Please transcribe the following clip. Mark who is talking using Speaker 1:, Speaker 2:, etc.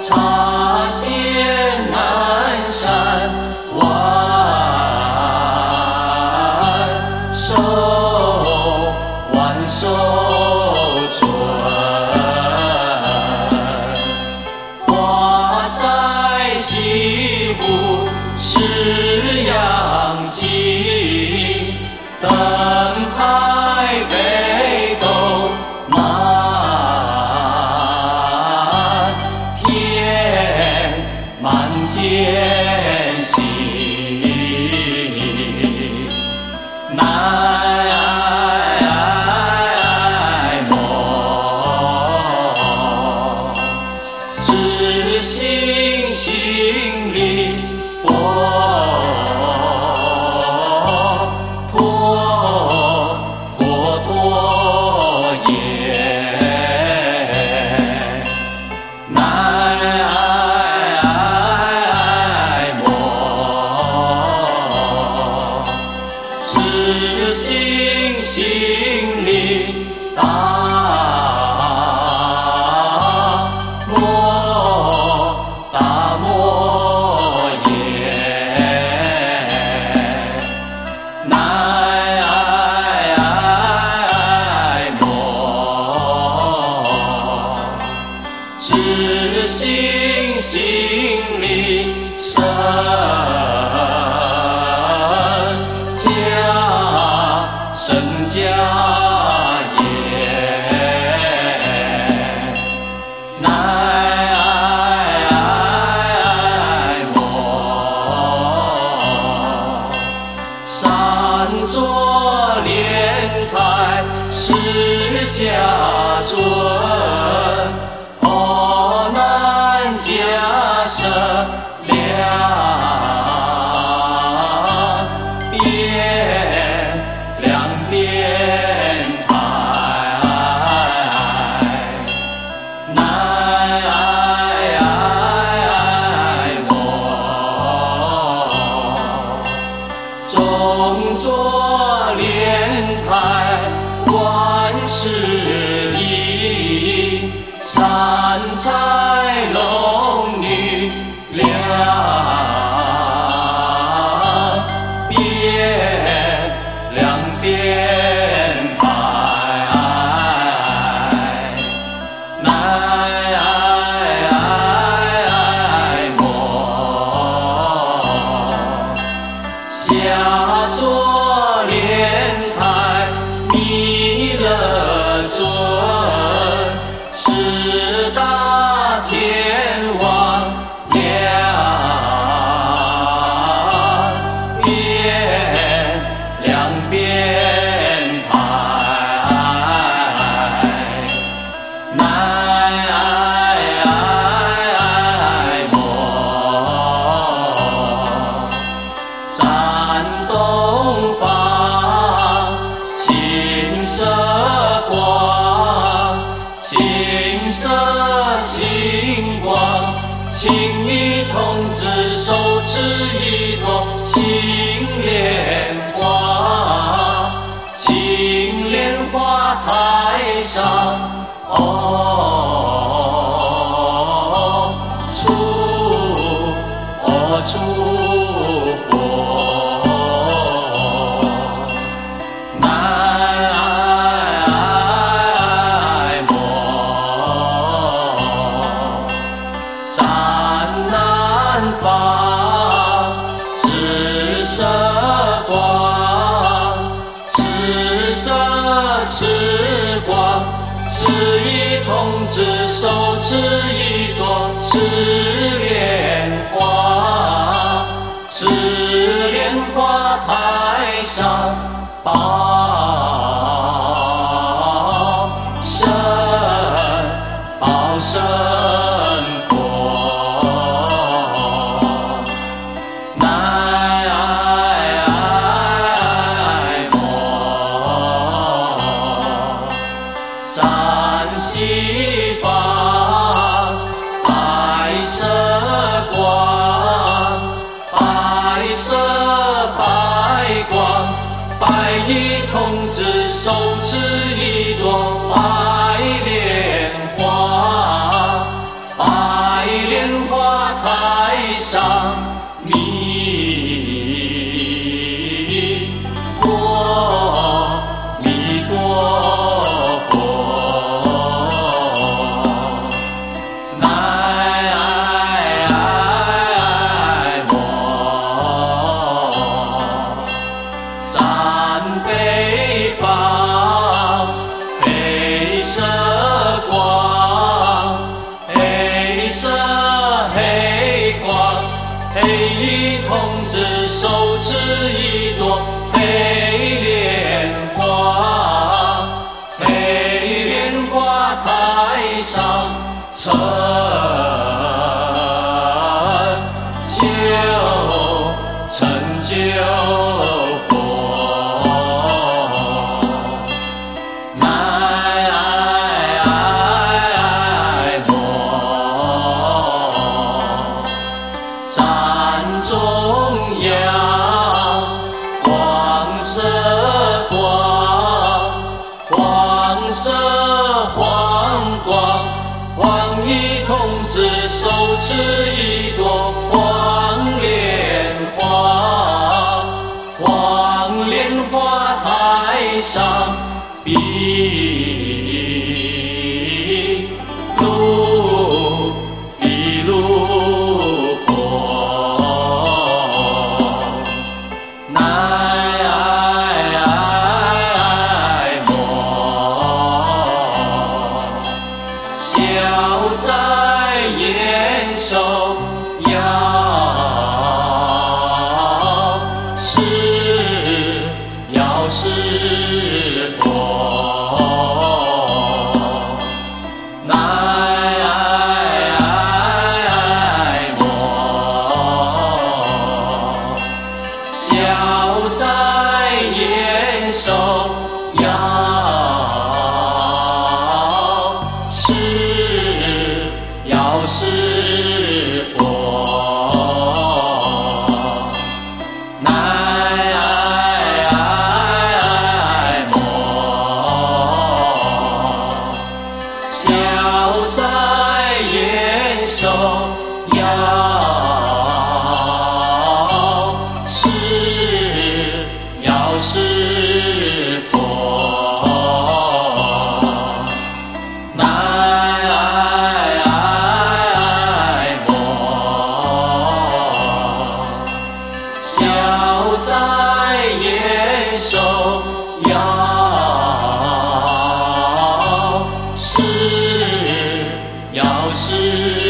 Speaker 1: 茶仙南山万寿万寿春，花塞西湖是阳晴，灯台北斗满天，满天星。南无知心心里佛陀，佛陀也。南无知心心里大摩大摩耶。南无知心心里神家神家也。南无善作莲台释迦尊，阿难迦舍两边台。南无中作莲台万事宜，三彩龙女两边排。南无下作莲台弥勒尊，四大天王两边排。南无赞东方青色光，青色青光，青衣童子手持一朵青莲花，青莲花台上出佛。南无湛南方赤色光，赤色赤光，赤衣童子手持一朵赤莲花，赤莲花台上报身佛。南无湛西方白色光，白色白光，白衣童子手持一朵白莲花，白莲持一朵黄莲花，黄莲花台上碧露碧露火，乃莫笑在眼手摇，是佛，乃莫笑在眼手摇，是佛，乃莫笑在眼手摇，是佛，乃笑在眼手摇，是